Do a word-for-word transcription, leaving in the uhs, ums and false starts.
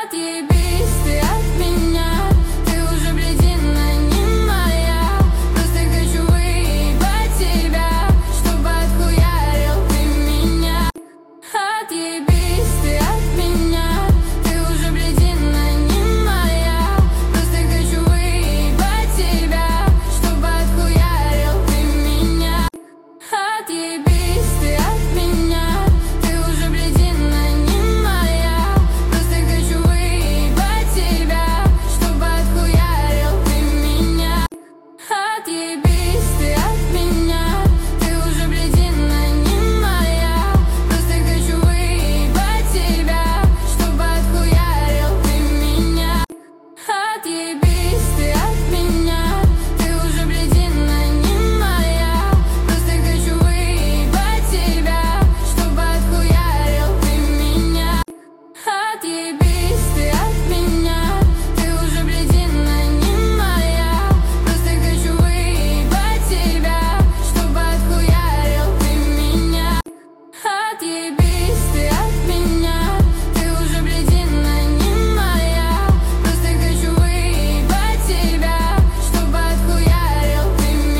Отъебись ты от меня, ты уже, блядина, не моя. Просто хочу выебать тебя, чтобы отхуярил ты меня. Отъебись ты от меня, ты уже, блядина, не моя. Просто хочу выебать тебя, чтобы отхуярил ты меня. Отъебись ты от меня, ты уже, блядина, не моя. Просто хочу выебать тебя, чтобы отхуярил ты меня. Отъебись ты от меня, ты уже, блядина, не моя. Просто хочу выебать тебя, чтобы отхуярил ты меня. Отъебись ты от меня, ты уже, блядина, не моя. Просто хочу выебать тебя, чтобы отхуярил ты меня. Отъебись.